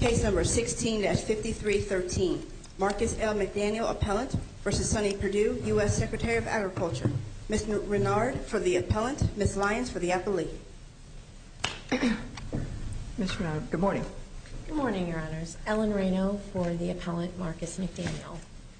Case number 16-5313. Marcus L. McDaniel, appellant, versus Sonny Perdue, U.S. Secretary of Agriculture. Ms. Renard for the appellant, Ms. Lyons for the appellee. Ms. Renard, good morning. Good morning, Your Honors. Ellen Reno for the appellant, Marcus McDaniel.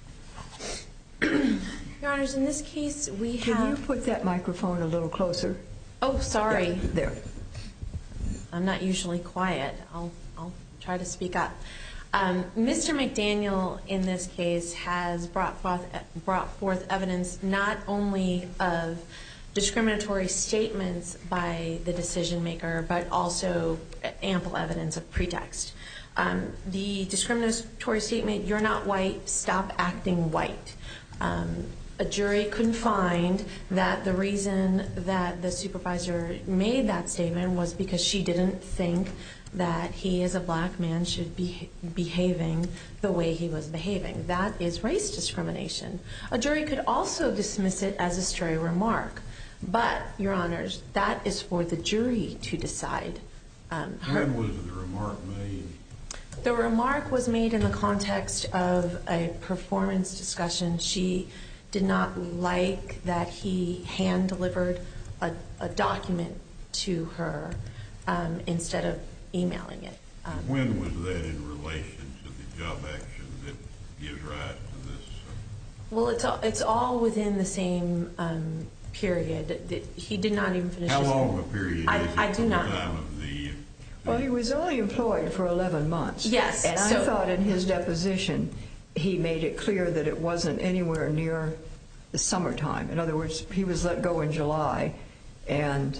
Your Honors, in this case, we have... Can you put that microphone a little closer? Oh, sorry. Yeah, there. I'm not usually quiet. I'll try to speak up. Mr. McDaniel, in this case, has brought forth evidence not only of discriminatory statements by the decision maker, but also ample evidence of pretext. The discriminatory statement, "You're not white, stop acting white." A jury couldn't find that the reason that the supervisor made that statement was because she didn't think that he as a black man should be behaving the way he was behaving. That is race discrimination. A jury could also dismiss it as a stray remark. But, Your Honors, that is for the jury to decide. When was the remark made? The remark was made in the context of a performance discussion. She did not like that he hand-delivered a document to her instead of emailing it. When was that in relation to the job action that gives rise to this? Well, it's all within the same period. He did not even finish. How long of a period is it I do not know. Time of the... Well, he was only employed for 11 months. Yes. And I thought in his deposition he made it clear that it wasn't anywhere near the summertime. In other words, he was let go in July, and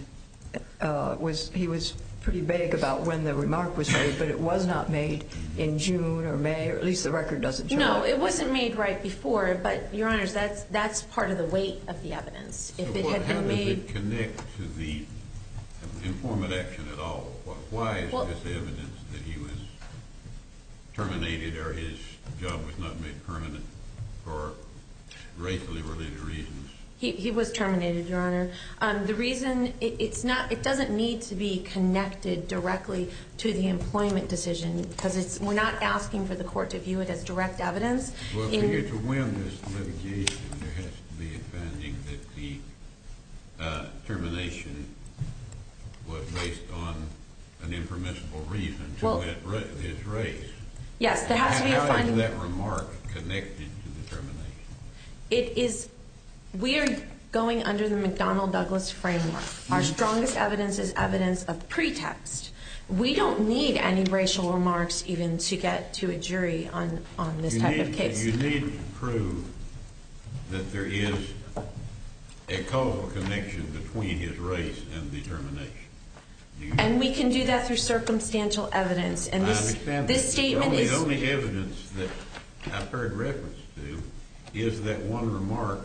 he was pretty vague about when the remark was made, but it was not made in June or May, or at least the record doesn't show. No, it wasn't made right before, but, Your Honors, that's part of the weight of the evidence. How does it connect to the employment action at all? Why is this evidence that he was terminated or his job was not made permanent for racially related reasons? He was terminated, Your Honor. The reason it doesn't need to be connected directly to the employment decision, because we're not asking for the court to view it as direct evidence. Well, to win this litigation, there has to be a finding that the termination was based on an impermissible reason to his race. Yes, there has to be a finding. How is that remark connected to the termination? It is. We are going under the McDonnell-Douglas framework. Our strongest evidence is evidence of pretext. We don't need any racial remarks even to get to a jury on this type of case. You need to prove that there is a causal connection between his race and the termination. And we can do that through circumstantial evidence. And I understand this statement is... The only evidence that I've heard reference to is that one remark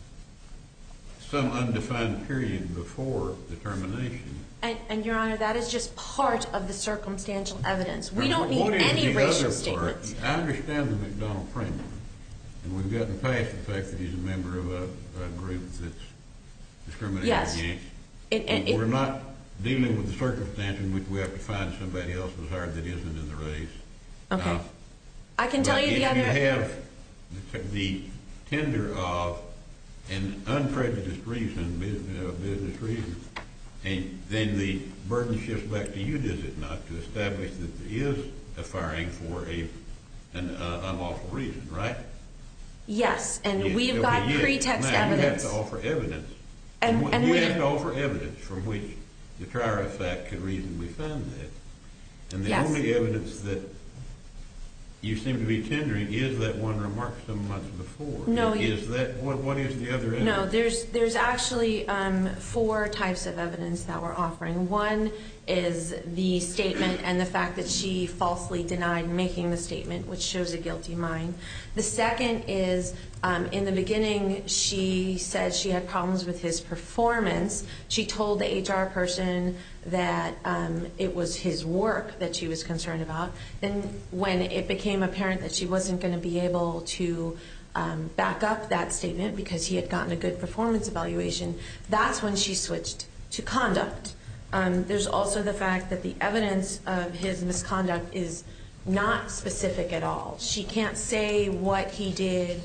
some undefined period before the termination. And, Your Honor, that is just part of the circumstantial evidence. We don't need any racial statements. I understand the McDonnell framework, and we've gotten past the fact that he's a member of a group that's discriminated against. Yes. We're not dealing with the circumstance in which we have to find somebody else was hired that isn't in the race. Okay. I can tell you the other... If you have the tender of an unprejudiced reason, business reason, and then the burden shifts back to you, does it not, to establish that there is a firing for an unlawful reason, right? Yes, and we've got pretext evidence. You have to offer evidence. And you have to offer evidence from which the trier of fact could reasonably find that. And the only evidence that you seem to be tendering is that one remark some months before. No. What is the other evidence? No, there's actually 4 types of evidence that we're offering. One is the statement and the fact that she falsely denied making the statement, which shows a guilty mind. The second is, in the beginning, she said she had problems with his performance. She told the HR person that it was his work that she was concerned about. Then when it became apparent that she wasn't going to be able to back up that statement because he had gotten a good performance evaluation, that's when she switched to conduct. There's also the fact that the evidence of his misconduct is not specific at all. She can't say what he did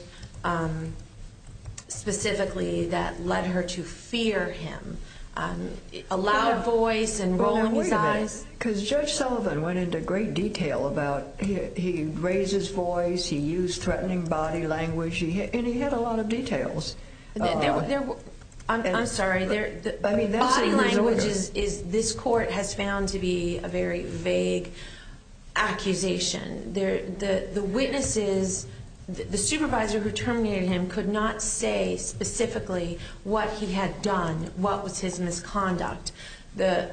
specifically that led her to fear him. A loud voice and rolling his eyes. Because Judge Sullivan went into great detail about he raised his voice, he used threatening body language, and he had a lot of details. I'm sorry. Body language is this court has found to be a very vague accusation. The witnesses, the supervisor who terminated him could not say specifically what he had done, what was his misconduct. The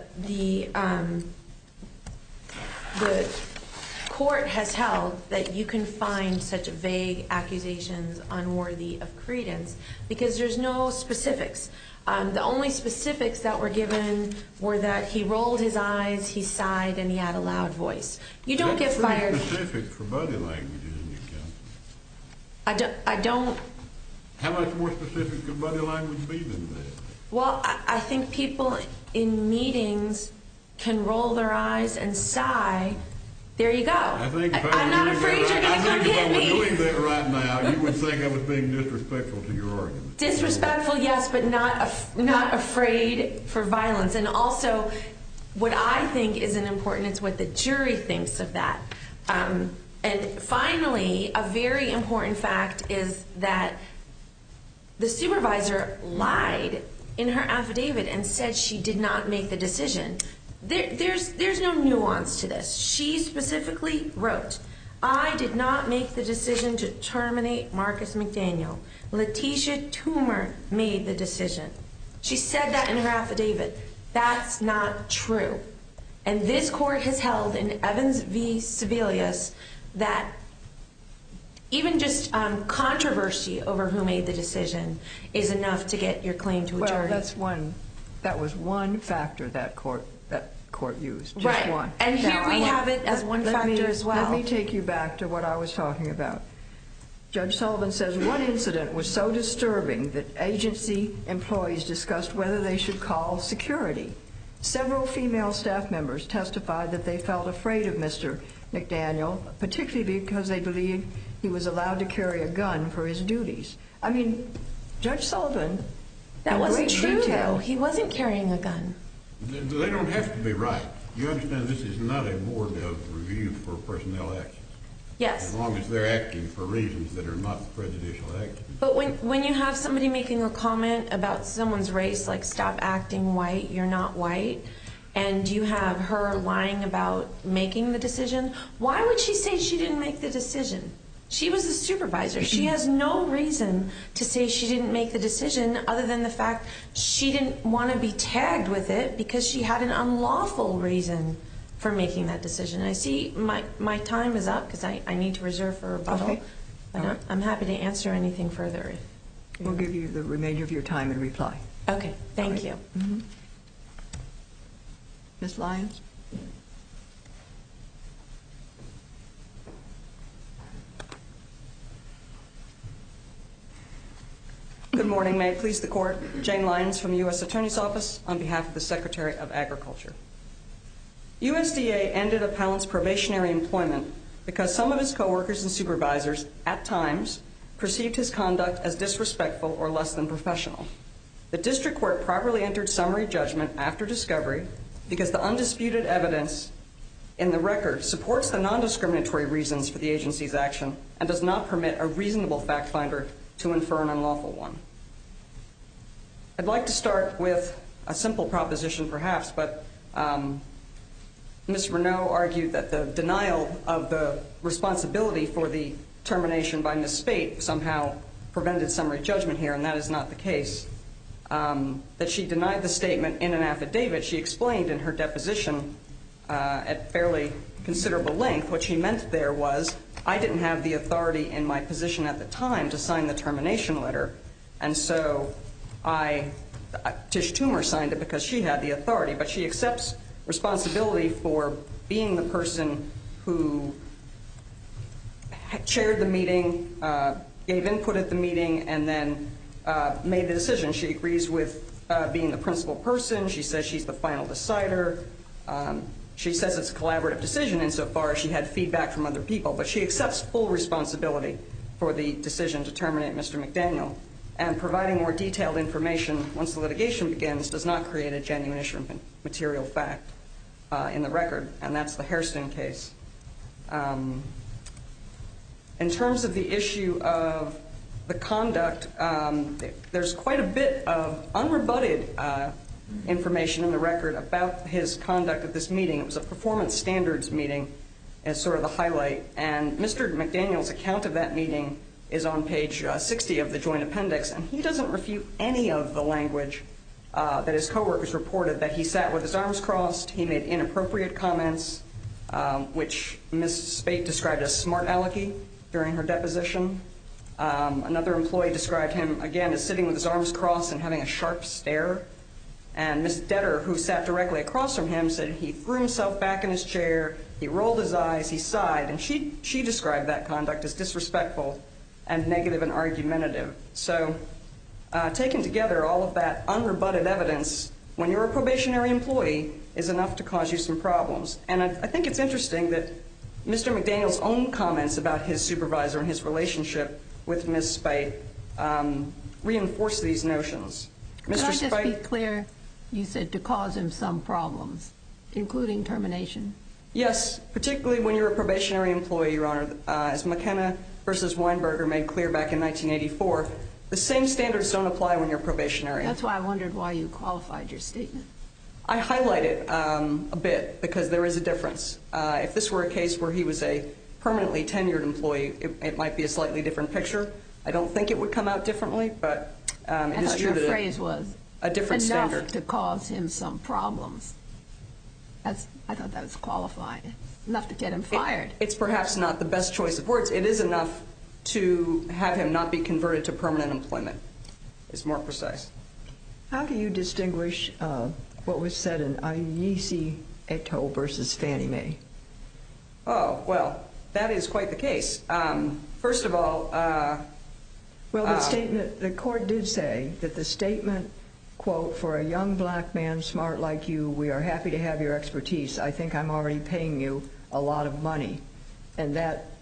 court has held that you can find such vague accusations unworthy of credence because there's no specifics. The only specifics that were given were that he rolled his eyes, he sighed, and he had a loud voice. You don't get fired. That's pretty specific for body language, isn't it, Counsel? I don't. How much more specific could body language be than that? Well, I think people in meetings can roll their eyes and sigh. There you go. I'm not afraid you're going to come get me. If I were doing that right now, you would think I was being disrespectful to your argument. Disrespectful, yes, but not afraid for violence. And also, what I think is important is what the jury thinks of that. And finally, a very important fact is that the supervisor lied in her affidavit and said she did not make the decision. There's no nuance to this. She specifically wrote, I did not make the decision to terminate Marcus McDaniel. Letitia Toomer made the decision. She said that in her affidavit. That's not true. And this court has held in Evans v. Sebelius that even just controversy over who made the decision is enough to get your claim to a jury. Well, that was one factor that court used. Just right. one. And here we have it as one factor as well. Let me take you back to what I was talking about. Judge Sullivan says one incident was so disturbing that agency employees discussed whether they should call security. Several female staff members testified that they felt afraid of Mr. McDaniel, particularly because they believed he was allowed to carry a gun for his duties. I mean, Judge Sullivan, that wasn't true, detail. though. He wasn't carrying a gun. They don't have to be right. You understand this is not a board of review for personnel actions. Yes. As long as they're acting for reasons that are not prejudicial actions. But when you have somebody making a comment about someone's race, like stop acting white, you're not white, and you have her lying about making the decision, why would she say she didn't make the decision? She was the supervisor. She has no reason to say she didn't make the decision other than the fact she didn't want to be tagged with it because she had an unlawful reason for making that decision. I see my time is up because I need to reserve for rebuttal. Okay. But I'm happy to answer anything further. We'll give you the remainder of your time in reply. Okay. Thank you. Mm-hmm. Ms. Lyons? Good morning. May it please the Court. Jane Lyons from the U.S. Attorney's Office on behalf of the Secretary of Agriculture. USDA ended appellant's probationary employment because some of his coworkers and supervisors, at times, perceived his conduct as disrespectful or less than professional. The district court properly entered summary judgment after discovery because the undisputed evidence in the record supports the non-discriminatory reasons for the agency's action and does not permit a reasonable fact finder to infer an unlawful one. I'd like to start with a simple proposition, perhaps, but Ms. Renaud argued that the denial of the responsibility for the termination by Ms. Spate somehow prevented summary judgment here, and that is not the case. That she denied the statement in an affidavit. She explained in her deposition at fairly considerable length what she meant there was, I didn't have the authority in my position at the time to sign the termination letter, and so Tish Toomer signed it because she had the authority, but she accepts responsibility for being the person who chaired the meeting, gave input at the meeting, and then made the decision. She agrees with being the principal person. She says she's the final decider. She says it's a collaborative decision insofar as she had feedback from other people, but she accepts full responsibility for the decision to terminate Mr. McDaniel. And providing more detailed information once the litigation begins does not create a genuine issue of material fact in the record, and that's the Hairston case. In terms of the issue of the conduct, there's quite a bit of unrebutted information in the record about his conduct at this meeting. It was a performance standards meeting as sort of the highlight, and Mr. McDaniel's account of that meeting is on page 60 of the joint appendix, and he doesn't refute any of the language that his coworkers reported, that he sat with his arms crossed, he made inappropriate comments, which Ms. Spate described as smart alecky during her deposition. Another employee described him, again, as sitting with his arms crossed and having a sharp stare. And Ms. Detter, who sat directly across from him, said he threw himself back in his chair, he rolled his eyes, he sighed, and she described that conduct as disrespectful and negative and argumentative. So taken together, all of that unrebutted evidence, when you're a probationary employee, is enough to cause you some problems. And I think it's interesting that Mr. McDaniel's own comments about his supervisor and his relationship with Ms. Spate reinforce these notions. Could I just be clear? You said to cause him some problems, including termination? Yes, particularly when you're a probationary employee, Your Honor. As McKenna versus Weinberger made clear back in 1984, the same standards don't apply when you're probationary. That's why I wondered why you qualified your statement. I highlight it a bit because there is a difference. If this were a case where he was a permanently tenured employee, it might be a slightly different picture. I don't think it would come out differently, but it is true that your phrase was a different enough standard to cause him some problems. I thought that was qualified. Enough to get him fired. It's perhaps not the best choice of words. It is enough to have him not be converted to permanent employment. It's more precise. How do you distinguish what was said in Ayesi Eto versus Fannie Mae? Oh, well, that is quite the case. First of all... well, the court did say that the statement, quote, for a young black man smart like you, we are happy to have your expertise. I think I'm already paying you a lot of money. And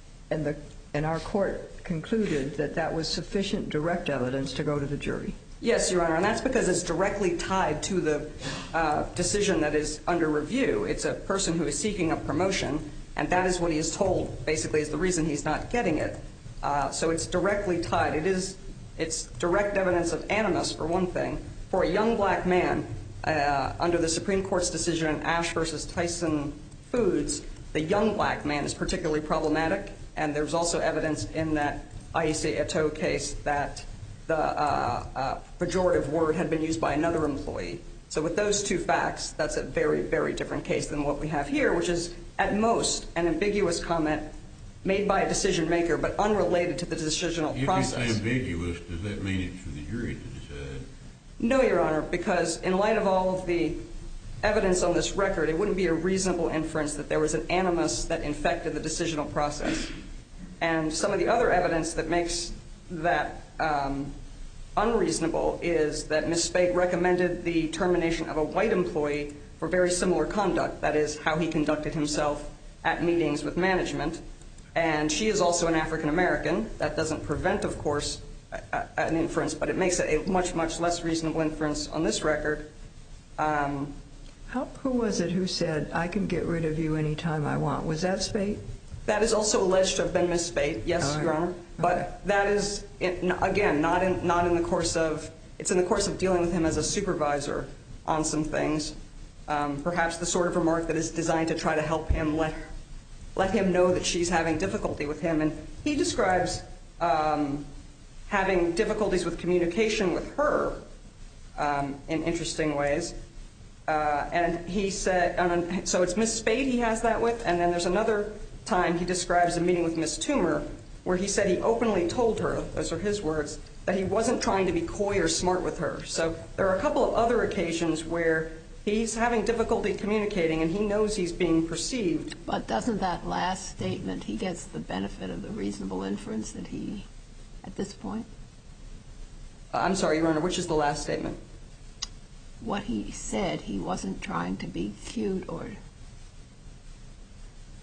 our court concluded that that was sufficient direct evidence to go to the jury. Yes, Your Honor, and that's because it's directly tied to the decision that is under review. It's a person who is seeking a promotion, and that is what he is told, basically, is the reason he's not getting it. So it's directly tied. It's direct evidence of animus, for one thing. For a young black man, under the Supreme Court's decision in Ash versus Tyson Foods, the young black man is particularly problematic, and there's also evidence in that Ayesi Eto case that the pejorative word had been used by another employee. So with those two facts, that's a very, very different case than what we have here, which is, at most, an ambiguous comment made by a decision maker, but unrelated to the decisional process. If it's ambiguous, does that mean it's for the jury to decide? No, Your Honor, because in light of all of the evidence on this record, it wouldn't be a reasonable inference that there was an animus that infected the decisional process. And some of the other evidence that makes that unreasonable is that Ms. Spate recommended the termination of a white employee for very similar conduct, that is, how he conducted himself at meetings with management. And she is also an African American. That doesn't prevent, of course, an inference, but it makes it a much, much less reasonable inference on this record. Who was it who said, I can get rid of you anytime I want? Was that Spate? That is also alleged to have been Ms. Spate, yes, Your Honor. But that is, again, not in the course of, it's in the course of dealing with him as a supervisor on some things. Perhaps the sort of remark that is designed to try to help him let him know that she's having difficulty with him. And he describes having difficulties with communication with her in interesting ways. And he said, so it's Ms. Spate he has that with, and then there's another time he describes a meeting with Ms. Toomer where he said he openly told her, those are his words, that he wasn't trying to be coy or smart with her. So there are a couple of other occasions where he's having difficulty communicating and he knows he's being perceived. But doesn't that last statement, he gets the benefit of the reasonable inference that he, at this point? I'm sorry, Your Honor, which is the last statement? What he said, he wasn't trying to be cute or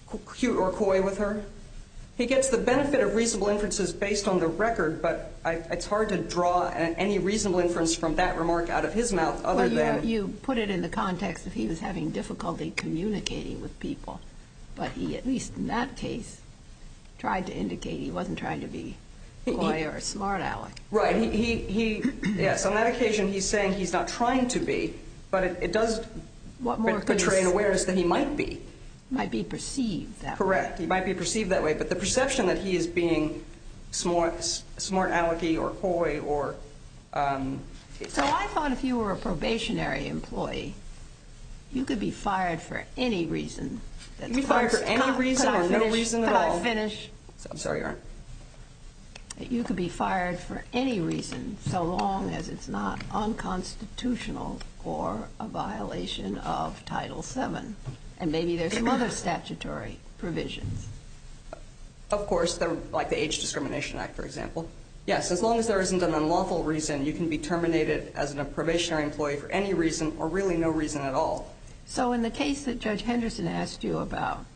cute or coy with her. He gets the benefit of reasonable inferences based on the record, but it's hard to draw any reasonable inference from that remark out of his mouth other than... You put it in the context of he was having difficulty communicating with people, but he, at least in that case, tried to indicate he wasn't trying to be coy or a smart aleck. Right. Yes, on that occasion he's saying he's not trying to be, but it does portray an awareness that he might be. Might be perceived that way. Correct. He might be perceived that way, but the perception that he is being smart alecky or coy or... So I thought if you were a probationary employee, you could be fired for any reason. You could be fired for any reason or no reason at all. Could I finish? I'm sorry, Your Honor. You could be fired for any reason so long as it's not unconstitutional or a violation of Title VII. And maybe there's some other statutory provisions. Of course, like the Age Discrimination Act, for example. Yes, as long as there isn't an unlawful reason, you can be terminated as a probationary employee for any reason or really no reason at all. So in the case that Judge Henderson asked you about,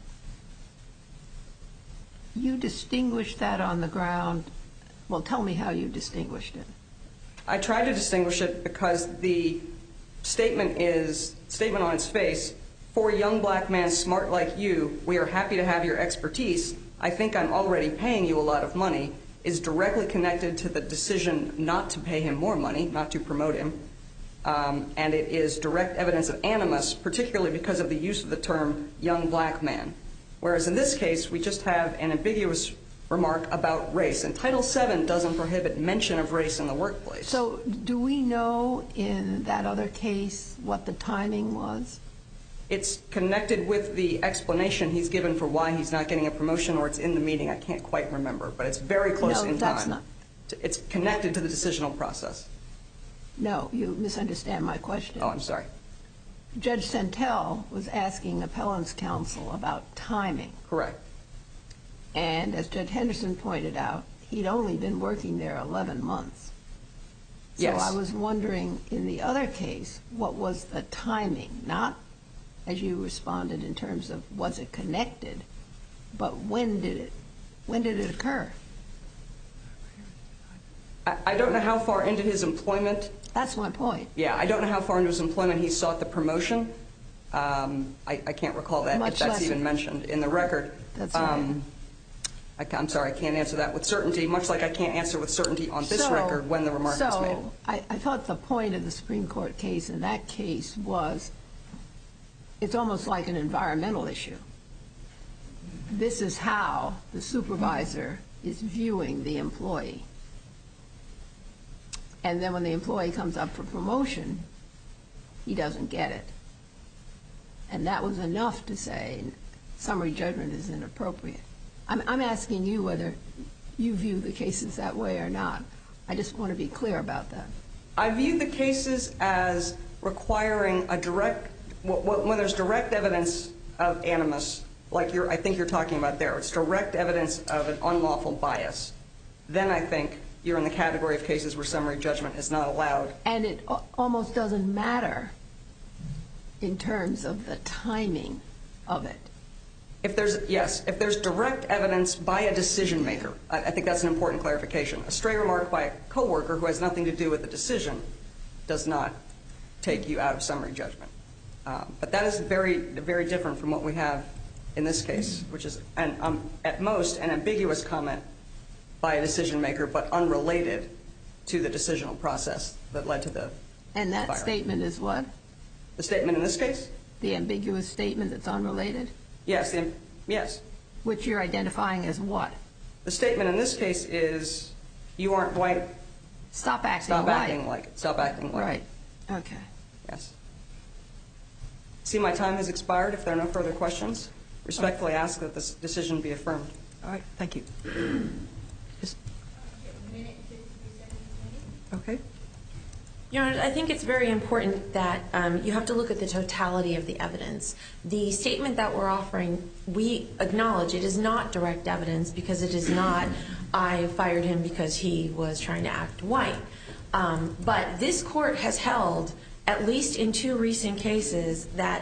you distinguished that on the ground. Well, tell me how you distinguished it. I tried to distinguish it because the statement on its face, for a young black man smart like you, we are happy to have your expertise. I think I'm already paying you a lot of money, is directly connected to the decision not to pay him more money, not to promote him. And it is direct evidence of animus, particularly because of the use of the term young black man. Whereas in this case, we just have an ambiguous remark about race. And Title VII doesn't prohibit mention of race in the workplace. So do we know in that other case what the timing was? It's connected with the explanation he's given for why he's not getting a promotion, or it's in the meeting. I can't quite remember, but it's very close in time. No, that's not. It's connected to the decisional process. No, you misunderstand my question. Oh, I'm sorry. Judge Sentelle was asking appellant's counsel about timing. Correct. And as Judge Henderson pointed out, he'd only been working there 11 months. Yes. So I was wondering, in the other case, what was the timing? Not as you responded in terms of was it connected, but when did it occur? I don't know how far into his employment. That's my point. Yeah, I don't know how far into his employment he sought the promotion. I can't recall that, if that's even mentioned in the record. That's right. I'm sorry, I can't answer that with certainty, much like I can't answer with certainty on this record when the remark was made. So I thought the point of the Supreme Court case in that case was it's almost like an environmental issue. This is how the supervisor is viewing the employee. And then when the employee comes up for promotion, he doesn't get it. And that was enough to say summary judgment is inappropriate. I'm asking you whether you view the cases that way or not. I just want to be clear about that. I view the cases as requiring a direct, when there's direct evidence of animus, like I think you're talking about there, it's direct evidence of an unlawful bias, then I think you're in the category of cases where summary judgment is not allowed. And it almost doesn't matter in terms of the timing of it. If there's direct evidence by a decision maker, I think that's an important clarification. A stray remark by a coworker who has nothing to do with the decision does not take you out of summary judgment. But that is very, very different from what we have in this case, which is at most an ambiguous comment by a decision maker, but unrelated to the decisional process that led to the firing. And that statement is what? The statement in this case? The ambiguous statement that's unrelated? Yes, yes. Which you're identifying as what? The statement in this case is, you aren't white. Stop acting Stop white. acting like it. Stop acting like it. Right. Okay. Yes. See, my time has expired. If there are no further questions, respectfully ask that this decision be affirmed. All right. Thank you. Okay. Your Honor, I think it's very important that you have to look at the totality of the evidence. The statement that we're offering, we acknowledge it is not direct evidence because it is not, I fired him because he was trying to act white. But this court has held at least in 2 recent cases, that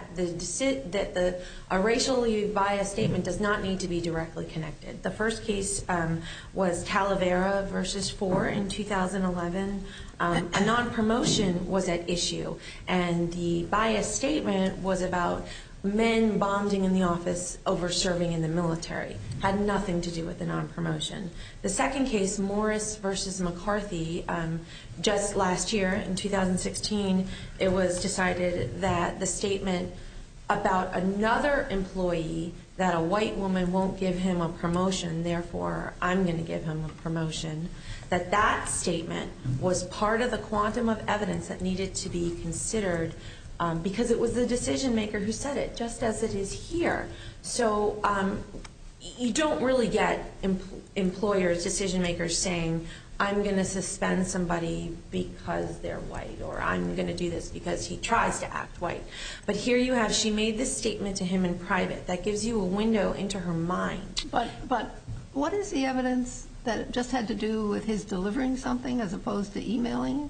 a racially biased statement does not need to be directly connected. The first case was Talavera versus Ford in 2011. A non-promotion was at issue, and the biased statement was about men bonding in the office over serving in the military. Had nothing to do with the non-promotion. The second case, Morris versus McCarthy, just last year in 2016, it was decided that the statement about another employee, that a white woman won't give him a promotion, therefore I'm going to give him a promotion, that statement was part of the quantum of evidence that needed to be considered, because it was the decision maker who said it, just as it is here. So you don't really get employers, decision makers saying, I'm going to suspend somebody because they're white, or I'm going to do this because he tries to act white. But here you have, she made this statement to him in private. That gives you a window into her mind. But what is the evidence that it just had to do with his delivering something as opposed to emailing?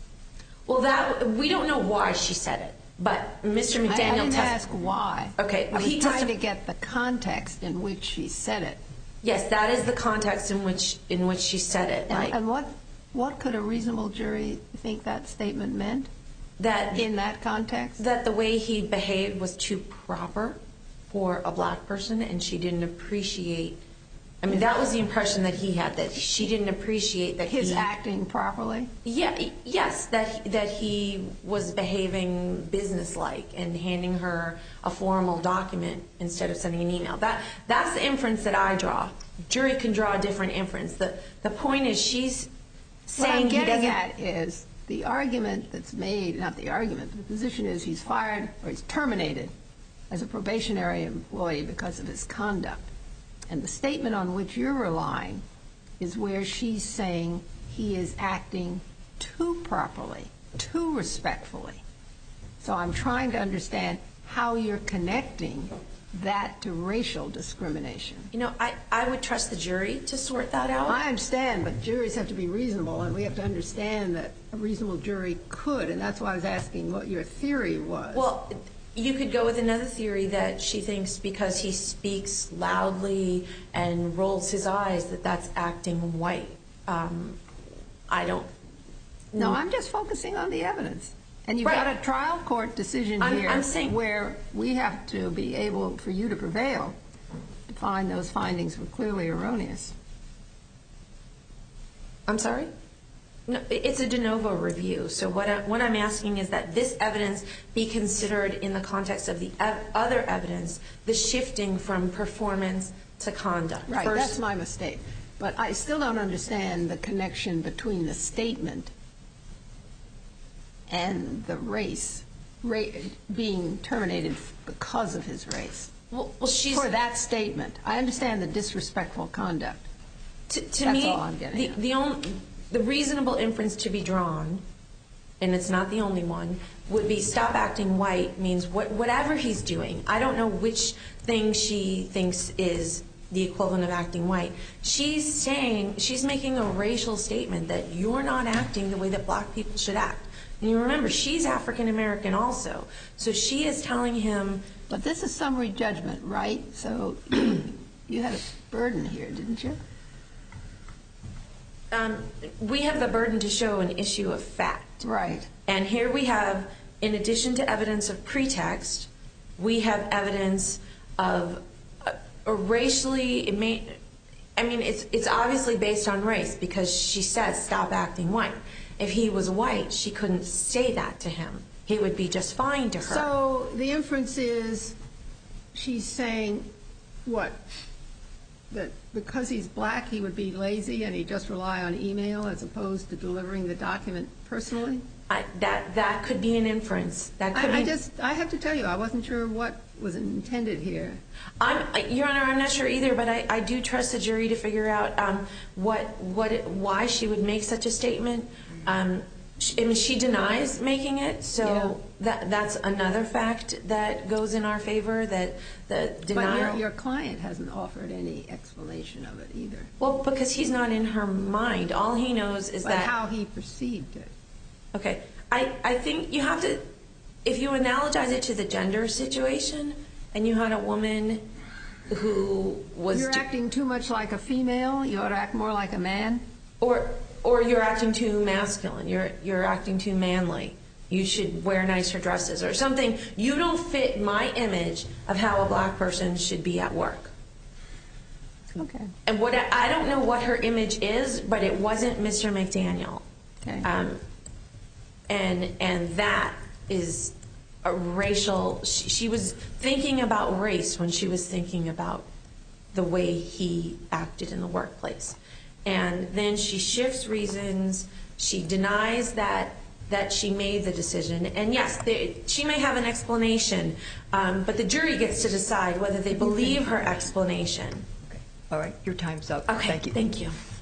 Well, we don't know why she said it, but Mr. McDaniel... I didn't ask why. Okay. I was trying to get the context in which she said it. Yes, that is the context in which she said it. And what could a reasonable jury think that statement meant in that context? That the way he behaved was too proper for a black person, and she didn't appreciate... I mean, that was the impression that he had, that she didn't appreciate that his acting properly? Yes, that he was behaving businesslike and handing her a formal document instead of sending an email. That's the inference that I draw. Jury can draw a different inference. The point is, she's saying what I'm getting at is the argument that's made, not the argument, the position is he's fired or he's terminated as a probationary employee because of his conduct. And the statement on which you're relying is where she's saying he is acting too properly, too respectfully. So I'm trying to understand how you're connecting that to racial discrimination. You know, I would trust the jury to sort that out. I understand, but juries have to be reasonable, and we have to understand that a reasonable jury could, and that's why I was asking what your theory was. Well, you could go with another theory that she thinks because he speaks loudly and rolls his eyes that that's acting white. I don't... No, I'm just focusing on the evidence. And you've got a trial court decision here where we have to be able, for you to prevail, to find those findings were clearly erroneous. I'm sorry? No, it's a de novo review. So what I'm asking is that this evidence be considered in the context of the other evidence, the shifting from performance to conduct. Right, that's my mistake. But I still don't understand the connection between the statement and the race being terminated because of his race. Well, she's... For that statement. I understand the disrespectful conduct. To that's me, all I'm getting at. The reasonable inference to be drawn, and it's not the only one, would be stop acting white means whatever he's doing. I don't know which thing she thinks is the equivalent of acting white. She's making a racial statement that you're not acting the way that black people should act. And you remember, she's African American also. So she is telling him... But this is summary judgment, right? So you had a burden here, didn't you? We have the burden to show an issue of fact. Right. And here we have, in addition to evidence of pretext, we have evidence of a racially... it's obviously based on race because she says stop acting white. If he was white, she couldn't say that to him. He would be just fine to her. So the inference is she's saying, what? That because he's black, he would be lazy and he'd just rely on email as opposed to delivering the document personally? That could be an inference. I have to tell you, I wasn't sure what was intended here. Your Honor, I'm not sure either, but I do trust the jury to figure out why she would make such a statement. She denies making it, so that's another fact that goes in our favor, that the denial... But your client hasn't offered any explanation of it either. Well, because he's not in her mind. All he knows is that... But how he perceived it. Okay. I think you have to, if you analogize it to the gender situation, and you had a woman who was... You're acting too much like a female, you ought to act more like a man? Or you're acting too masculine, you're acting too manly. You should wear nicer dresses or something. You don't fit my image of how a black person should be at work. Okay. And I don't know what her image is, but it wasn't Mr. McDaniel. Okay. And that is a racial... She was thinking about race when she was thinking about the way he acted in the workplace. And then she shifts reasons. She denies that she made the decision. And yes, she may have an explanation, but the jury gets to decide whether they believe her explanation. All right, your time's up. Okay, Thank you. Thank you.